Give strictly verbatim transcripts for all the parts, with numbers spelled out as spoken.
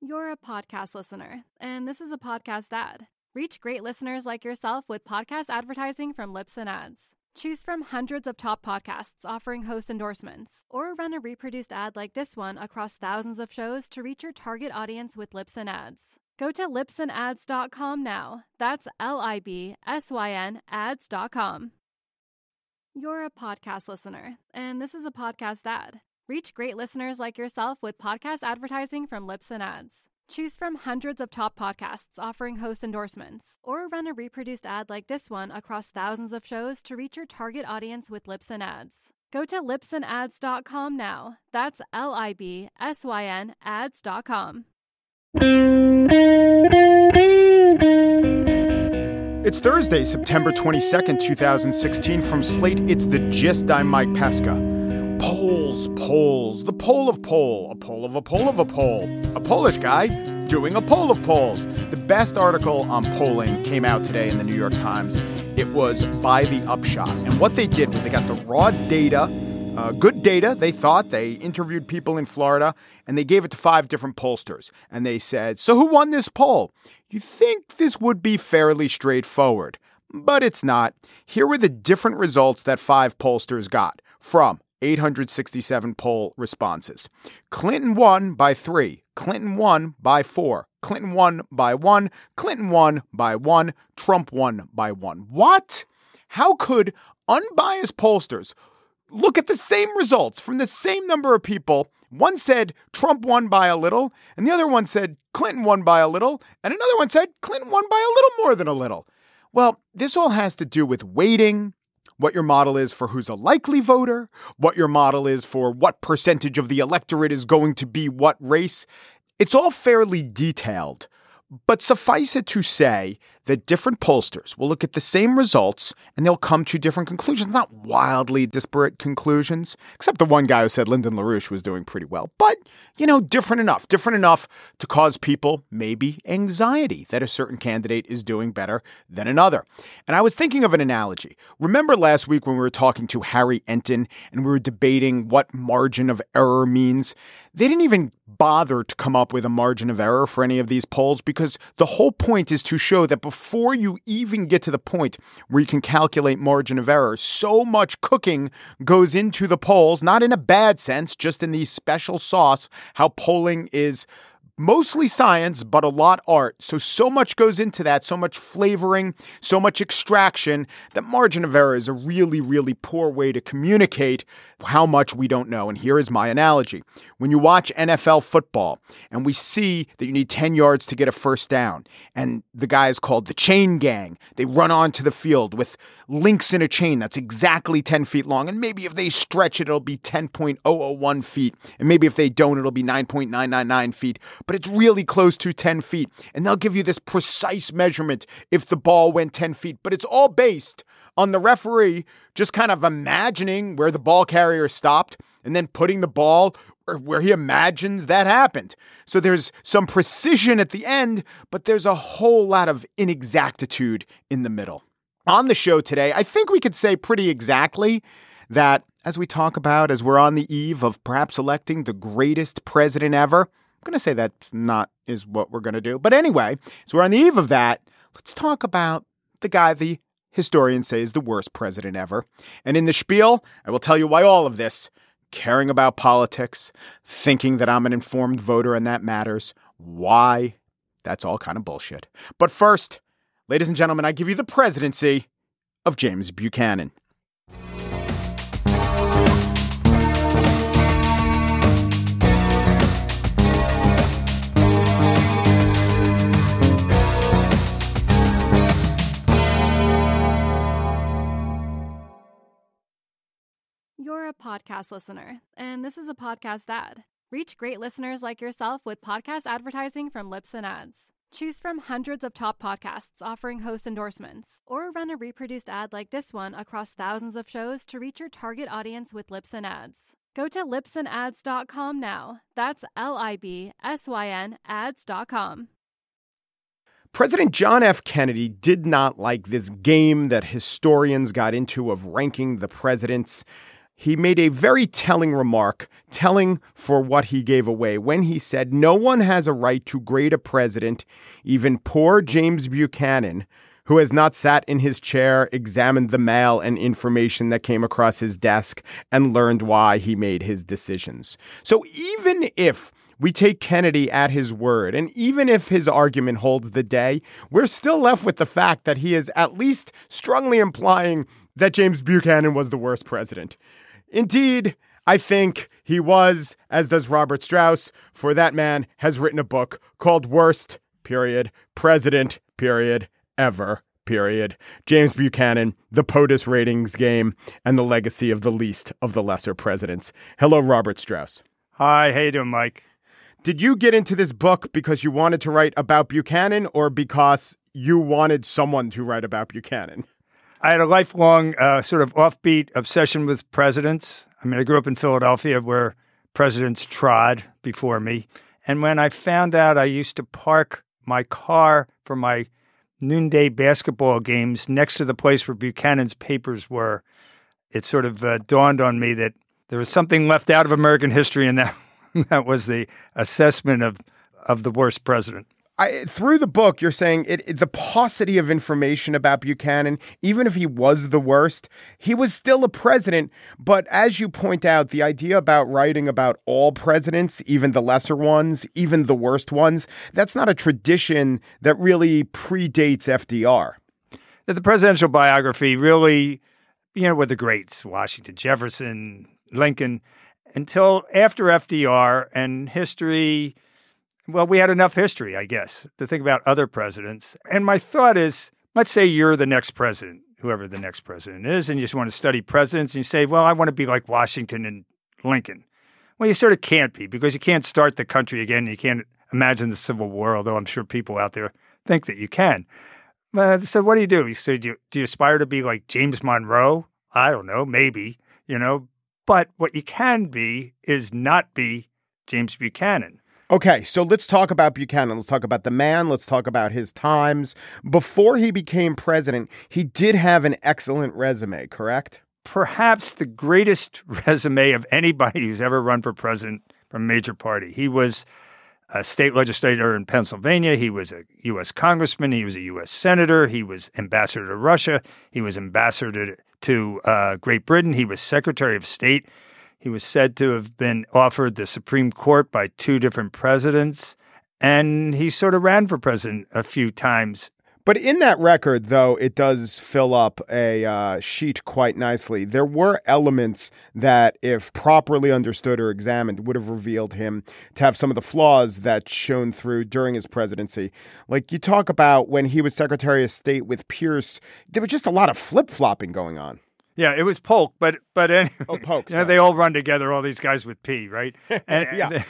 You're a podcast listener, and this is a podcast ad. Reach great listeners like yourself with podcast advertising from Libsyn Ads. Choose from hundreds of top podcasts offering host endorsements, or run a reproduced ad like this one across thousands of shows to reach your target audience with Libsyn Ads. Go to libsyn ads dot com now. That's L I B S Y N ads dot com. You're a podcast listener, and this is a podcast ad. Reach great listeners like yourself with podcast advertising from Libsyn Ads. Choose from hundreds of top podcasts offering host endorsements, or run a reproduced ad like this one across thousands of shows to reach your target audience with Libsyn Ads. Go to libsyn ads dot com now. That's L I B S Y N ads dot com. It's Thursday, September twenty-second, twenty sixteen. From Slate, it's The Gist. I'm Mike Pesca. Polls, polls, the poll of poll, a poll of a poll of a poll. A Polish guy doing a poll of polls. The best article on polling came out today in the New York Times. It was By the Upshot. And what they did was they got the raw data, uh, good data, they thought. They interviewed people in Florida, and they gave it to five different pollsters. And they said, so who won this poll? You think this would be fairly straightforward, but it's not. Here were the different results that five pollsters got from eight hundred sixty-seven poll responses. Clinton won by three. Clinton won by four. Clinton won by one. Clinton won by one. Trump won by one. What? How could unbiased pollsters look at the same results from the same number of people? One said Trump won by a little, and the other one said Clinton won by a little, and another one said Clinton won by a little more than a little. Well, this all has to do with weighting, what your model is for who's a likely voter, what your model is for what percentage of the electorate is going to be what race. It's all fairly detailed, but suffice it to say that different pollsters will look at the same results and they'll come to different conclusions, not wildly disparate conclusions, except the one guy who said Lyndon LaRouche was doing pretty well. But, you know, different enough, different enough to cause people maybe anxiety that a certain candidate is doing better than another. And I was thinking of an analogy. Remember last week when we were talking to Harry Enton and we were debating what margin of error means? They didn't even bother to come up with a margin of error for any of these polls because the whole point is to show that before you even get to the point where you can calculate margin of error, so much cooking goes into the polls, not in a bad sense, just in the special sauce, how polling is mostly science, but a lot art. So, so much goes into that, so much flavoring, so much extraction, that margin of error is a really, really poor way to communicate how much we don't know. And here is my analogy. When you watch N F L football and we see that you need ten yards to get a first down, and the guy is called the chain gang, they run onto the field with links in a chain that's exactly ten feet long. And maybe if they stretch it, it'll be ten point zero zero one feet. And maybe if they don't, it'll be nine point nine nine nine feet. But it's really close to ten feet. And they'll give you this precise measurement if the ball went ten feet. But it's all based on the referee just kind of imagining where the ball carrier stopped and then putting the ball where he imagines that happened. So there's some precision at the end, but there's a whole lot of inexactitude in the middle. On the show today, I think we could say pretty exactly that as we talk about, as we're on the eve of perhaps electing the greatest president ever, I'm going to say that not is what we're going to do. But anyway, so we're on the eve of that. Let's talk about the guy the historians say is the worst president ever. And in the spiel, I will tell you why all of this, caring about politics, thinking that I'm an informed voter and that matters, why that's all kind of bullshit. But first, ladies and gentlemen, I give you the presidency of James Buchanan. You're a podcast listener, and this is a podcast ad. Reach great listeners like yourself with podcast advertising from Libsyn Ads. Choose from hundreds of top podcasts offering host endorsements, or run a reproduced ad like this one across thousands of shows to reach your target audience with Libsyn Ads. Go to libsyn ads dot com now. That's L I B S Y N ads dot com. President John F. Kennedy did not like this game that historians got into of ranking the presidents. he made a very telling remark, telling for what he gave away, when he said, "No one has a right to grade a president, even poor James Buchanan, who has not sat in his chair, examined the mail and information that came across his desk, and learned why he made his decisions." So even if we take Kennedy at his word, and even if his argument holds the day, we're still left with the fact that he is at least strongly implying that James Buchanan was the worst president. Indeed, I think he was, as does Robert Strauss, for that man has written a book called Worst, period, President, period, Ever, period. James Buchanan, The POTUS Ratings Game, and the Legacy of the Least of the Lesser Presidents. Hello, Robert Strauss. Hi, how you doing, Mike? Did you get into this book because you wanted to write about Buchanan or because you wanted someone to write about Buchanan? I had a lifelong uh, sort of offbeat obsession with presidents. I mean, I grew up in Philadelphia where presidents trod before me. And when I found out I used to park my car for my noonday basketball games next to the place where Buchanan's papers were, it sort of uh, dawned on me that there was something left out of American history, and that that was the assessment of, of the worst president. I, through the book, you're saying it, it, the paucity of information about Buchanan, even if he was the worst, he was still a president. But as you point out, the idea about writing about all presidents, even the lesser ones, even the worst ones, that's not a tradition that really predates F D R. The presidential biography really, you know, were the greats, Washington, Jefferson, Lincoln, until after F D R, and history. Well, we had enough history, I guess, to think about other presidents. And my thought is, let's say you're the next president, whoever the next president is, and you just want to study presidents, and you say, well, I want to be like Washington and Lincoln. Well, you sort of can't be, because you can't start the country again. You can't imagine the Civil War, although I'm sure people out there think that you can. Uh, so what do you do? You say, do you, do you aspire to be like James Monroe? I don't know, maybe, you know. But what you can be is not be James Buchanan. Okay, so let's talk about Buchanan. Let's talk about the man. Let's talk about his times. Before he became president, he did have an excellent resume, correct? Perhaps the greatest resume of anybody who's ever run for president from a major party. He was a state legislator in Pennsylvania. He was a U S congressman. He was a U S senator. He was ambassador to Russia. He was ambassador to uh, Great Britain. He was secretary of state. He was said to have been offered the Supreme Court by two different presidents, and he sort of ran for president a few times. But in that record, though, it does fill up a uh, sheet quite nicely. There were elements that, if properly understood or examined, would have revealed him to have some of the flaws that shone through during his presidency. Like you talk about when he was Secretary of State with Pierce, there was just a lot of flip-flopping going on. Yeah, it was Polk, but but anyway, oh, Polk, you know, they all run together. All these guys with P, right? And, yeah, and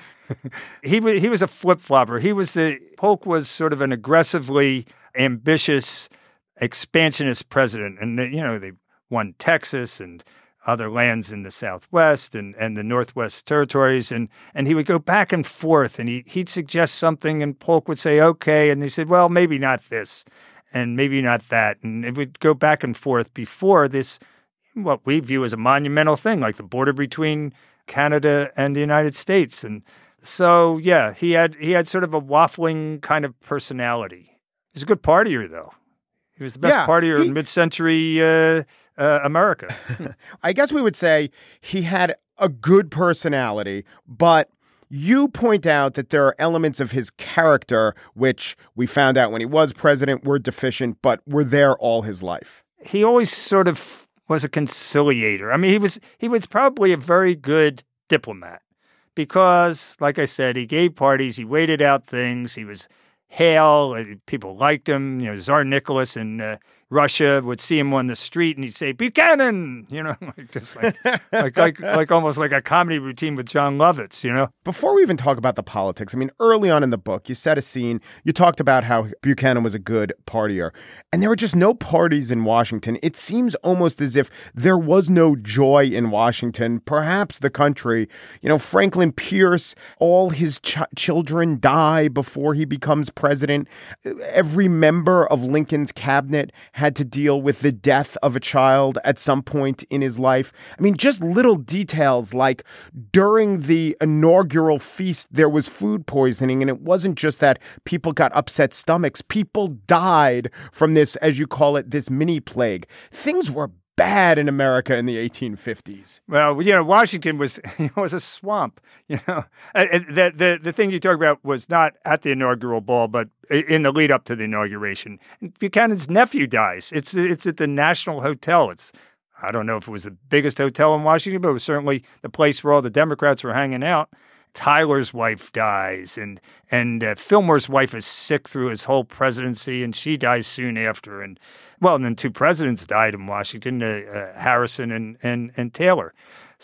he was he was a flip flopper. He was the Polk was sort of an aggressively ambitious, expansionist president, and you know they won Texas and other lands in the Southwest and, and the Northwest Territories, and and he would go back and forth, and he he'd suggest something, and Polk would say okay, and they said, well, maybe not this, and maybe not that, and it would go back and forth before this. What we view as a monumental thing, like the border between Canada and the United States. And so, yeah, he had he had sort of a waffling kind of personality. He was a good partier, though. He was the best yeah, partier he, in mid-century uh, uh, America. I guess we would say he had a good personality, but you point out that there are elements of his character, which we found out when he was president were deficient, but were there all his life. He always sort of was a conciliator. I mean, he was he was probably a very good diplomat because, like I said, he gave parties, he waited out things, he was hail, people liked him. You know, Tsar Nicholas in uh, Russia would see him on the street and he'd say, Buchanan, you know, like just like, like, like, like almost like a comedy routine with John Lovitz, you know? Before we even talk about the politics, I mean, early on in the book, you set a scene, you talked about how Buchanan was a good partier, and there were just no parties in Washington. It seems almost as if there was no joy in Washington, perhaps the country. You know, Franklin Pierce, all his ch- children die before he becomes president. Every member of Lincoln's cabinet had to deal with the death of a child at some point in his life. I mean, just little details like during the inaugural feast, there was food poisoning, and it wasn't just that people got upset stomachs. People died from this, as you call it, this mini plague. Things were bad in America in the eighteen fifties. Well, you know, Washington was you know, was a swamp. You know, the the the thing you talk about was not at the inaugural ball, but in the lead up to the inauguration. Buchanan's nephew dies. It's it's at the National Hotel. It's I don't know if it was the biggest hotel in Washington, but it was certainly the place where all the Democrats were hanging out. Tyler's wife dies, and and uh, Fillmore's wife is sick through his whole presidency, and she dies soon after. And well, and then two presidents died in Washington, uh, uh, Harrison and, and and Taylor.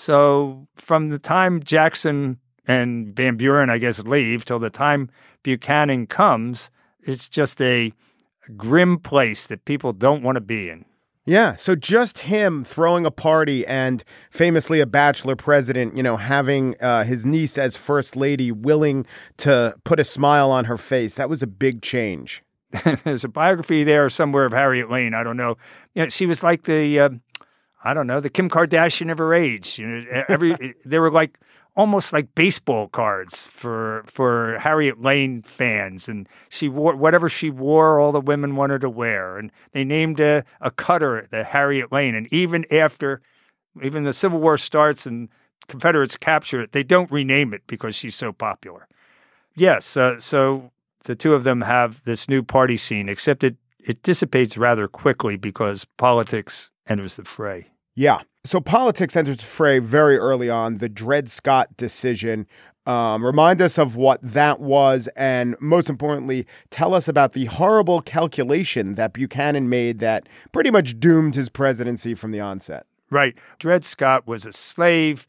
So from the time Jackson and Van Buren, I guess, leave till the time Buchanan comes, it's just a grim place that people don't want to be in. Yeah, so just him throwing a party and famously a bachelor president, you know, having uh, his niece as first lady willing to put a smile on her face, that was a big change. There's a biography there somewhere of Harriet Lane. I don't know. You know, she was like the, uh, I don't know, the Kim Kardashian of her age. You know, every they were like almost like baseball cards for for Harriet Lane fans. And she wore whatever she wore, all the women wanted to wear. And they named a, a cutter the Harriet Lane. And even after, even the Civil War starts and Confederates capture it, they don't rename it because she's so popular. Yes, uh, so the two of them have this new party scene, except it, it dissipates rather quickly because politics enters the fray. Yeah. So politics enters the fray very early on. The Dred Scott decision. Um, remind us of what that was, and most importantly, tell us about the horrible calculation that Buchanan made that pretty much doomed his presidency from the onset. Right. Dred Scott was a slave.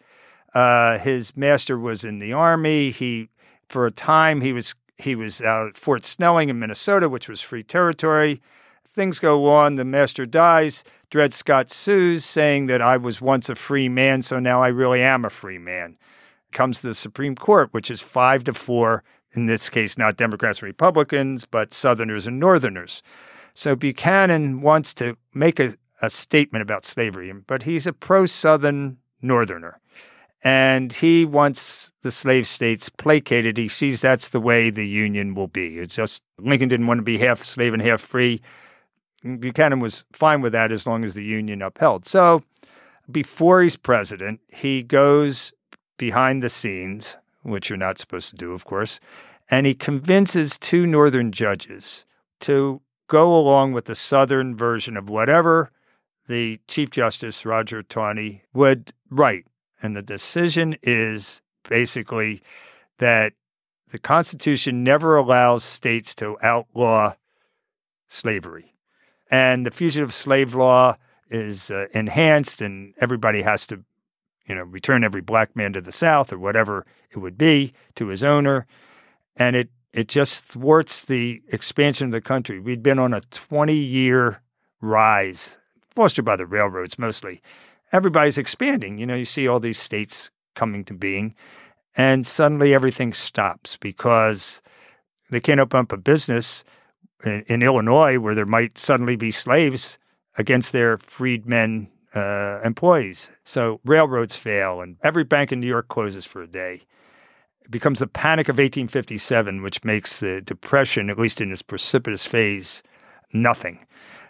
Uh, his master was in the army. He, for a time, he was he was out at Fort Snelling in Minnesota, which was free territory. Things go on. The master dies. Dred Scott sues, saying that I was once a free man, so now I really am a free man. Comes to the Supreme Court, which is five to four, in this case, not Democrats and Republicans, but Southerners and Northerners. So Buchanan wants to make a, a statement about slavery, but he's a pro-Southern Northerner. And he wants the slave states placated. He sees that's the way the Union will be. It's just Lincoln didn't want to be half slave and half free. Buchanan was fine with that as long as the Union upheld. So before he's president, he goes behind the scenes, which you're not supposed to do, of course, and he convinces two Northern judges to go along with the Southern version of whatever the Chief Justice, Roger Taney, would write. And the decision is basically that the Constitution never allows states to outlaw slavery. And the fugitive slave law is uh, enhanced, and everybody has to, you know, return every black man to the South or whatever it would be to his owner. And it, it just thwarts the expansion of the country. We'd been on a twenty-year rise, fostered by the railroads mostly. Everybody's expanding. You know, you see all these states coming to being, and suddenly everything stops because they can't open up a business in, in Illinois where there might suddenly be slaves against their freedmen uh, employees. So railroads fail, and every bank in New York closes for a day. It becomes the Panic of eighteen fifty-seven, which makes the Depression, at least in its precipitous phase, nothing.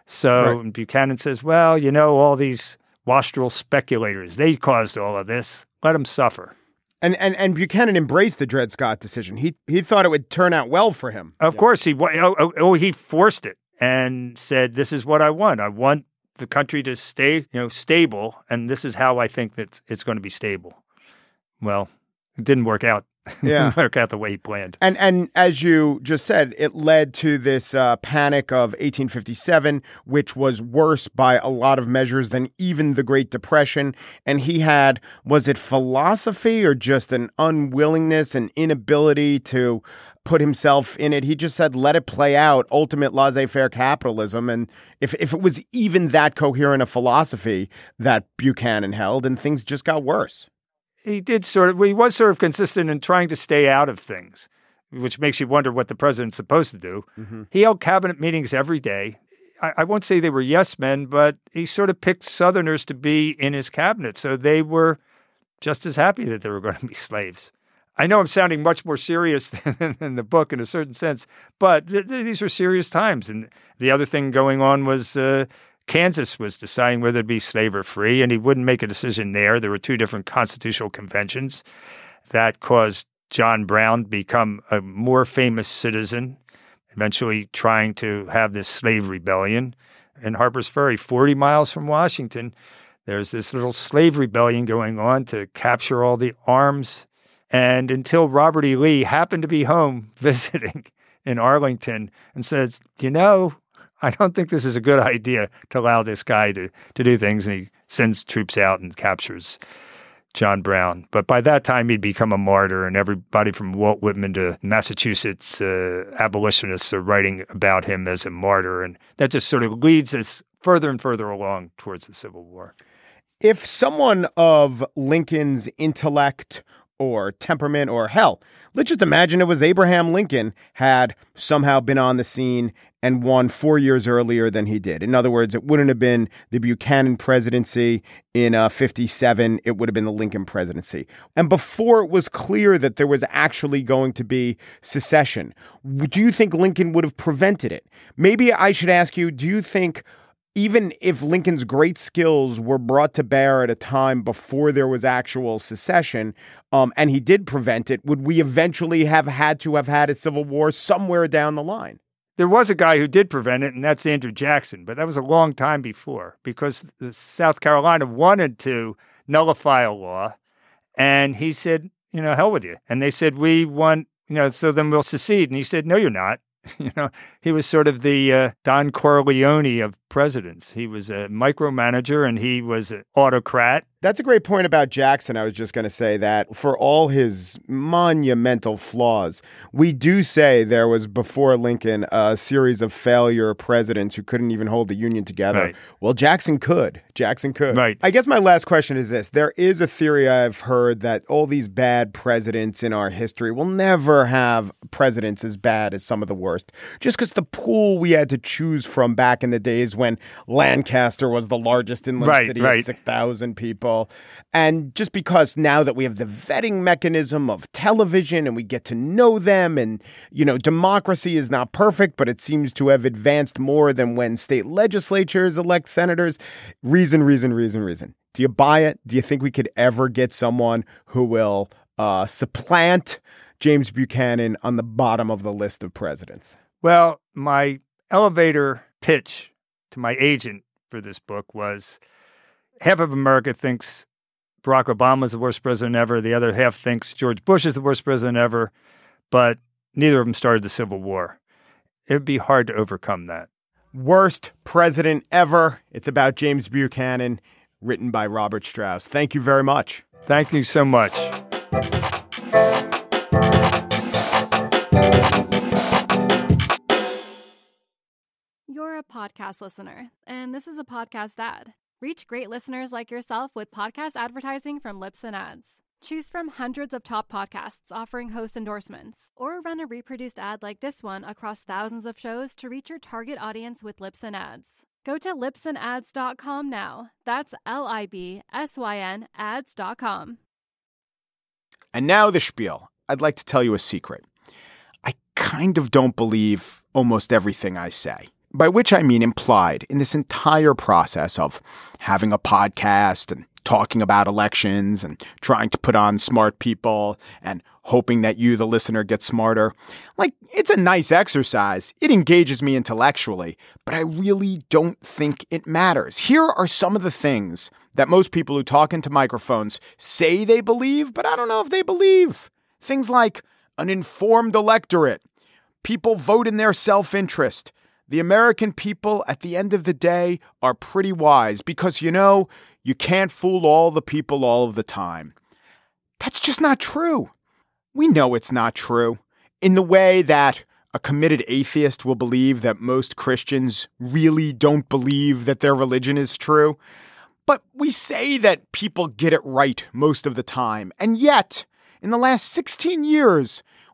So right. Buchanan says, well, you know, all these wastrel speculators, they caused all of this. Let them suffer. And and and Buchanan embraced the Dred Scott decision. He he thought it would turn out well for him. Of yeah. course, he oh, oh he forced it and said, "This is what I want. I want the country to stay, you know, stable, and this is how I think that it's going to be stable." Well, it didn't work out. Yeah, didn't work out the way he planned. And and as you just said, it led to this uh, panic of eighteen fifty-seven, which was worse by a lot of measures than even the Great Depression. And he had, was it philosophy or just an unwillingness and inability to put himself in it? He just said, let it play out, ultimate laissez-faire capitalism. And if, if it was even that coherent a philosophy that Buchanan held, and things just got worse. He did sort of, he was sort of consistent in trying to stay out of things, which makes you wonder what the president's supposed to do. Mm-hmm. He held cabinet meetings every day. I, I won't say they were yes men, but he sort of picked Southerners to be in his cabinet. So they were just as happy that they were going to be slaves. I know I'm sounding much more serious than in the book in a certain sense, but th- th- these were serious times. And the other thing going on was uh, Kansas was deciding whether to be slave or free, and he wouldn't make a decision there. There were two different constitutional conventions that caused John Brown to become a more famous citizen, eventually trying to have this slave rebellion. In Harper's Ferry, forty miles from Washington, there's this little slave rebellion going on to capture all the arms. And until Robert E. Lee happened to be home visiting in Arlington and says, you know, I don't think this is a good idea to allow this guy to, to do things. And he sends troops out and captures John Brown. But by that time, he'd become a martyr, and everybody from Walt Whitman to Massachusetts uh, abolitionists are writing about him as a martyr. And that just sort of leads us further and further along towards the Civil War. If someone of Lincoln's intellect or temperament, or hell, let's just imagine it was Abraham Lincoln had somehow been on the scene and won four years earlier than he did. In other words, it wouldn't have been the Buchanan presidency in uh, fifty-seven. It would have been the Lincoln presidency. And before it was clear that there was actually going to be secession, do you think Lincoln would have prevented it? Maybe I should ask you, do you think even if Lincoln's great skills were brought to bear at a time before there was actual secession, um, and he did prevent it, would we eventually have had to have had a civil war somewhere down the line? There was a guy who did prevent it, and that's Andrew Jackson, but that was a long time before because the South Carolina wanted to nullify a law, and he said, you know, hell with you. And they said, we want, you know, so then we'll secede. And he said, no, you're not. You know, he was sort of the uh, Don Corleone of presidents. He was a micromanager and he was an autocrat. That's a great point about Jackson. I was just going to say that for all his monumental flaws, we do say there was before Lincoln a series of failure presidents who couldn't even hold the Union together. Right. Well, Jackson could. Jackson could. Right. I guess my last question is this. There is a theory I've heard that all these bad presidents in our history will never have presidents as bad as some of the worst. Just because the pool we had to choose from back in the days when Lancaster was the largest inland right, city right. at six thousand people. And just because now that we have the vetting mechanism of television and we get to know them and, you know, democracy is not perfect, but it seems to have advanced more than when state legislatures elect senators. Reason, reason, reason, reason. Do you buy it? Do you think we could ever get someone who will uh, supplant James Buchanan on the bottom of the list of presidents? Well, my elevator pitch to my agent for this book was half of America thinks Barack Obama is the worst president ever. The other half thinks George Bush is the worst president ever, but neither of them started the Civil War. It would be hard to overcome that. Worst president ever. It's about James Buchanan, written by Robert Strauss. Thank you very much. Thank you so much. You're a podcast listener, and this is a podcast ad. Reach great listeners like yourself with podcast advertising from Libsyn Ads. Choose from hundreds of top podcasts offering host endorsements, or run a reproduced ad like this one across thousands of shows to reach your target audience with Libsyn Ads. Go to libsyn ads dot com now. That's L I B S Y N ads dot com. And now the spiel. I'd like to tell you a secret. I kind of don't believe almost everything I say. By which I mean implied in this entire process of having a podcast and talking about elections and trying to put on smart people and hoping that you, the listener, get smarter. Like, it's a nice exercise. It engages me intellectually, but I really don't think it matters. Here are some of the things that most people who talk into microphones say they believe, but I don't know if they believe. Things like an informed electorate. People vote in their self-interest. The American people, at the end of the day, are pretty wise because, you know, you can't fool all the people all of the time. That's just not true. We know it's not true. In the way that a committed atheist will believe that most Christians really don't believe that their religion is true. But we say that people get it right most of the time. And yet, in the last sixteen years,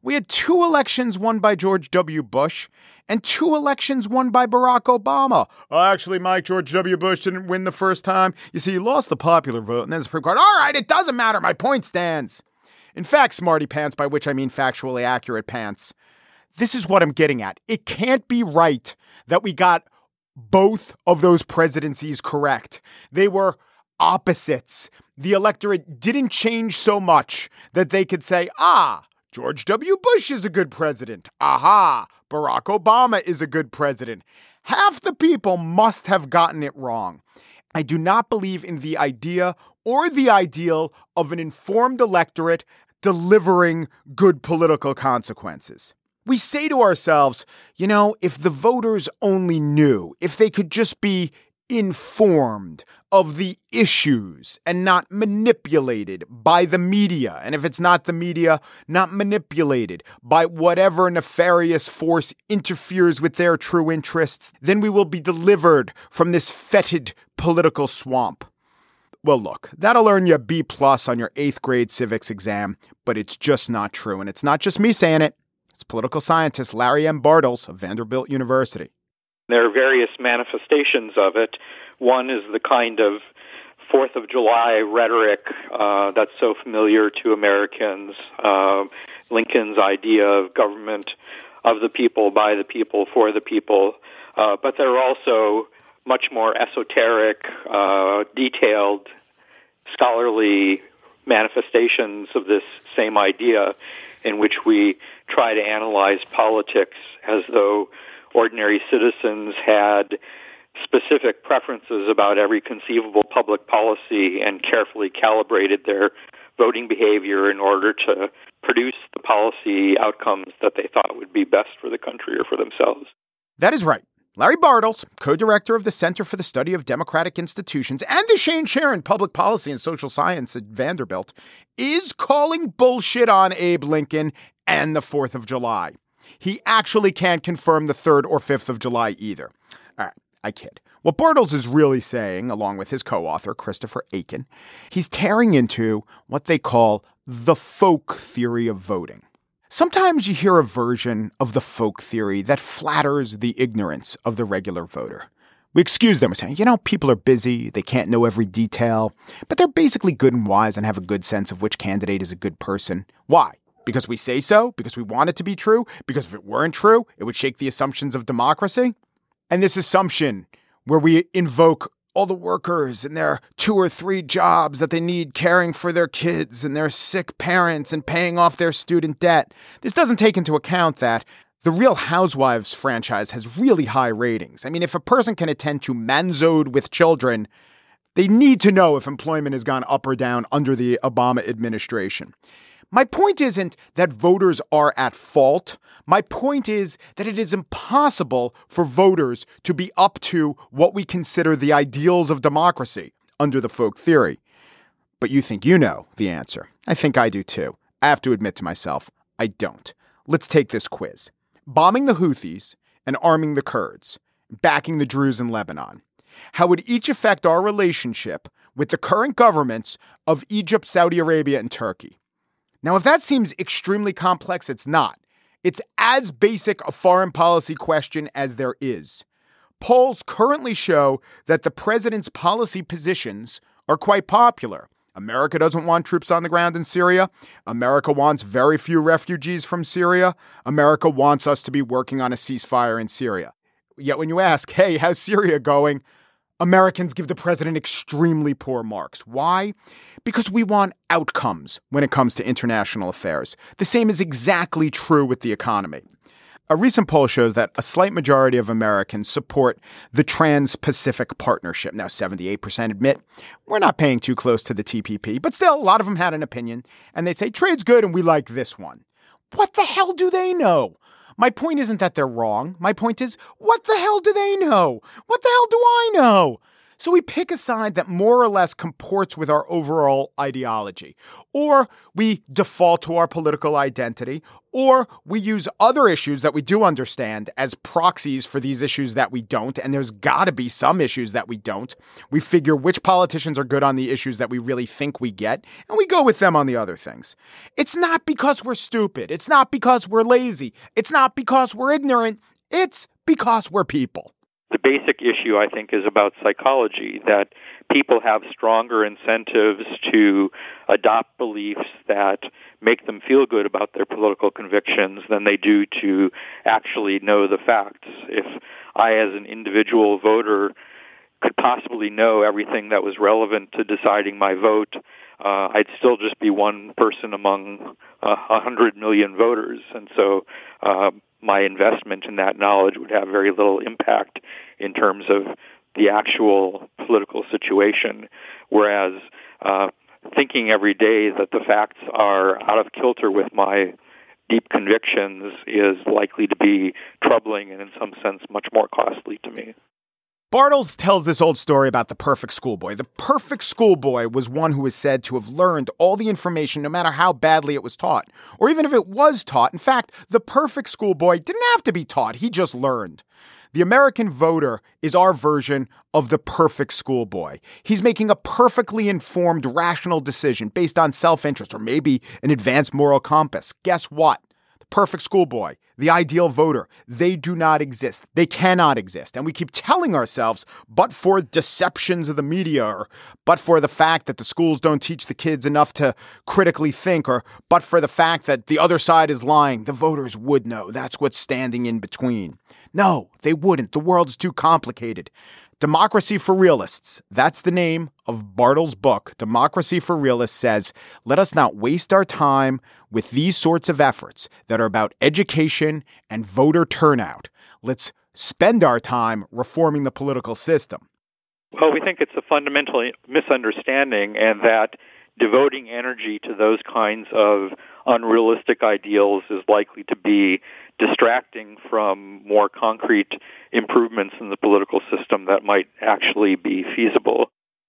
We had two elections won by George W. Bush and two elections won by Barack Obama. Oh, actually, Mike, George W. Bush didn't win the first time. You see, he lost the popular vote, and then the Supreme Court, all right, it doesn't matter. My point stands. In fact, smarty pants, by which I mean factually accurate pants, this is what I'm getting at. It can't be right that we got both of those presidencies correct. They were opposites. The electorate didn't change so much that they could say, ah, George W. Bush is a good president. Aha, Barack Obama is a good president. Half the people must have gotten it wrong. I do not believe in the idea or the ideal of an informed electorate delivering good political consequences. We say to ourselves, you know, if the voters only knew, if they could just be informed of the issues and not manipulated by the media. And if it's not the media, not manipulated by whatever nefarious force interferes with their true interests, then we will be delivered from this fetid political swamp. Well, look, that'll earn you a B plus on your eighth grade civics exam, but it's just not true. And it's not just me saying it. It's political scientist Larry M. Bartels of Vanderbilt University. There are various manifestations of it. One is the kind of Fourth of July rhetoric uh, that's so familiar to Americans, uh, Lincoln's idea of government of the people, by the people, for the people. Uh, but there are also much more esoteric, uh, detailed, scholarly manifestations of this same idea in which we try to analyze politics as though ordinary citizens had specific preferences about every conceivable public policy and carefully calibrated their voting behavior in order to produce the policy outcomes that they thought would be best for the country or for themselves. That is right. Larry Bartels, co-director of the Center for the Study of Democratic Institutions and the Shane Sharon Public Policy and Social Science at Vanderbilt, is calling bullshit on Abe Lincoln and the fourth of July. He actually can't confirm the third or fifth of July either. All right, I kid. What Bartels is really saying, along with his co-author, Christopher Aiken, he's tearing into what they call the folk theory of voting. Sometimes you hear a version of the folk theory that flatters the ignorance of the regular voter. We excuse them. We're saying, you know, people are busy. They can't know every detail, but they're basically good and wise and have a good sense of which candidate is a good person. Why? Because we say so? Because we want it to be true? Because if it weren't true, it would shake the assumptions of democracy? And this assumption where we invoke all the workers and their two or three jobs that they need caring for their kids and their sick parents and paying off their student debt. This doesn't take into account that the Real Housewives franchise has really high ratings. I mean, if a person can attend to Manzo'd with children, they need to know if employment has gone up or down under the Obama administration. My point isn't that voters are at fault. My point is that it is impossible for voters to be up to what we consider the ideals of democracy under the folk theory. But you think you know the answer. I think I do too. I have to admit to myself, I don't. Let's take this quiz. Bombing the Houthis and arming the Kurds, backing the Druze in Lebanon. How would each affect our relationship with the current governments of Egypt, Saudi Arabia, and Turkey? Now, if that seems extremely complex, it's not. It's as basic a foreign policy question as there is. Polls currently show that the president's policy positions are quite popular. America doesn't want troops on the ground in Syria. America wants very few refugees from Syria. America wants us to be working on a ceasefire in Syria. Yet when you ask, hey, how's Syria going? Americans give the president extremely poor marks. Why? Because we want outcomes when it comes to international affairs. The same is exactly true with the economy. A recent poll shows that a slight majority of Americans support the Trans-Pacific Partnership. Now, seventy-eight percent admit we're not paying too close to the T P P, but still, a lot of them had an opinion, and they'd say trade's good and we like this one. What the hell do they know? My point isn't that they're wrong. My point is, what the hell do they know? What the hell do I know? So we pick a side that more or less comports with our overall ideology. Or we default to our political identity. Or we use other issues that we do understand as proxies for these issues that we don't, and there's got to be some issues that we don't. We figure which politicians are good on the issues that we really think we get, and we go with them on the other things. It's not because we're stupid. It's not because we're lazy. It's not because we're ignorant. It's because we're people. The basic issue, I think, is about psychology, that people have stronger incentives to adopt beliefs that make them feel good about their political convictions than they do to actually know the facts. If I, as an individual voter, could possibly know everything that was relevant to deciding my vote, uh, I'd still just be one person among a uh, hundred million voters. And so uh, my investment in that knowledge would have very little impact in terms of the actual political situation. Whereas uh, thinking every day that the facts are out of kilter with my deep convictions is likely to be troubling and in some sense much more costly to me. Bartels tells this old story about the perfect schoolboy. The perfect schoolboy was one who was said to have learned all the information no matter how badly it was taught. Or even if it was taught. In fact, the perfect schoolboy didn't have to be taught. He just learned. The American voter is our version of the perfect schoolboy. He's making a perfectly informed, rational decision based on self-interest or maybe an advanced moral compass. Guess what? The perfect schoolboy, the ideal voter, they do not exist. They cannot exist. And we keep telling ourselves, but for deceptions of the media, or but for the fact that the schools don't teach the kids enough to critically think, or but for the fact that the other side is lying, the voters would know. That's what's standing in between. No, they wouldn't. The world's too complicated. Democracy for Realists. That's the name of Bartels' book. Democracy for Realists says, let us not waste our time with these sorts of efforts that are about education and voter turnout. Let's spend our time reforming the political system. Well, we think it's a fundamental misunderstanding, and that devoting energy to those kinds of unrealistic ideals is likely to be distracting from more concrete improvements in the political system that might actually be feasible.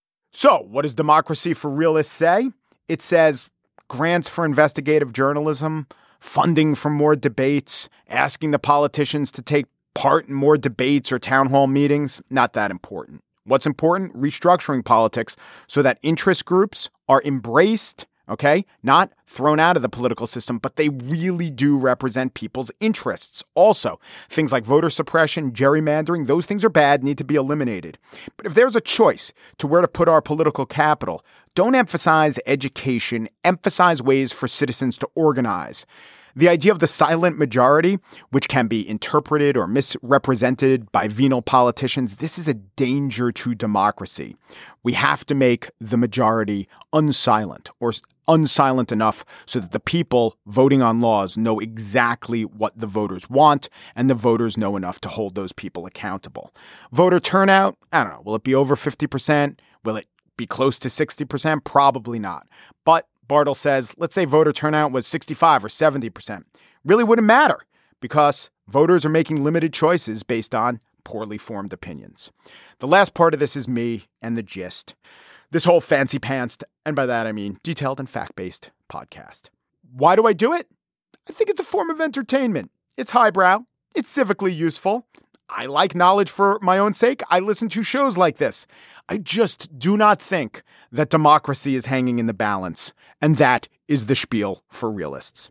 So, what does Democracy for Realists say? It says grants for investigative journalism, funding for more debates, asking the politicians to take part in more debates or town hall meetings. Not that important. What's important? Restructuring politics so that interest groups are embraced, okay? Not thrown out of the political system, but they really do represent people's interests. Also, things like voter suppression, gerrymandering, those things are bad, need to be eliminated. But if there's a choice to where to put our political capital, don't emphasize education, emphasize ways for citizens to organize. The idea of the silent majority, which can be interpreted or misrepresented by venal politicians, this is a danger to democracy. We have to make the majority unsilent, or unsilent enough so that the people voting on laws know exactly what the voters want, and the voters know enough to hold those people accountable. Voter turnout, I don't know, will it be over fifty percent? Will it be close to sixty percent? Probably not. But Bartels says, let's say voter turnout was sixty-five or seventy percent. Really wouldn't matter because voters are making limited choices based on poorly formed opinions. The last part of this is me and the gist. This whole fancy pants, and by that I mean detailed and fact-based podcast. Why do I do it? I think it's a form of entertainment. It's highbrow. It's civically useful. I like knowledge for my own sake. I listen to shows like this. I just do not think that democracy is hanging in the balance. And that is the spiel for realists.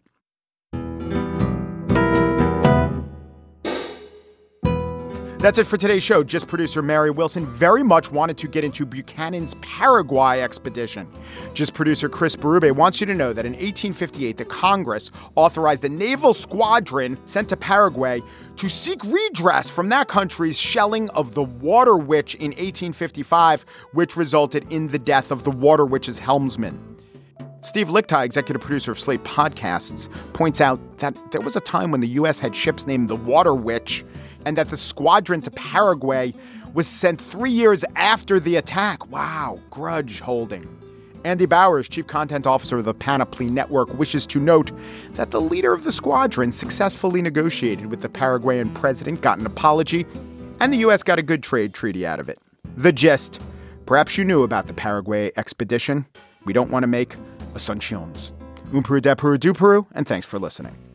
That's it for today's show. Just producer Mary Wilson very much wanted to get into Buchanan's Paraguay expedition. Just producer Chris Berube wants you to know that in eighteen fifty-eight, the Congress authorized a naval squadron sent to Paraguay to seek redress from that country's shelling of the Water Witch in eighteen fifty-five, which resulted in the death of the Water Witch's helmsman. Steve Lickteig, executive producer of Slate Podcasts, points out that there was a time when the U S had ships named the Water Witch, and that the squadron to Paraguay was sent three years after the attack. Wow, grudge holding. Andy Bowers, chief content officer of the Panoply Network, wishes to note that the leader of the squadron successfully negotiated with the Paraguayan president, got an apology, and the U S got a good trade treaty out of it. The gist. Perhaps you knew about the Paraguay expedition. We don't want to make assumptions. Un Peru de Peru du Peru, and thanks for listening.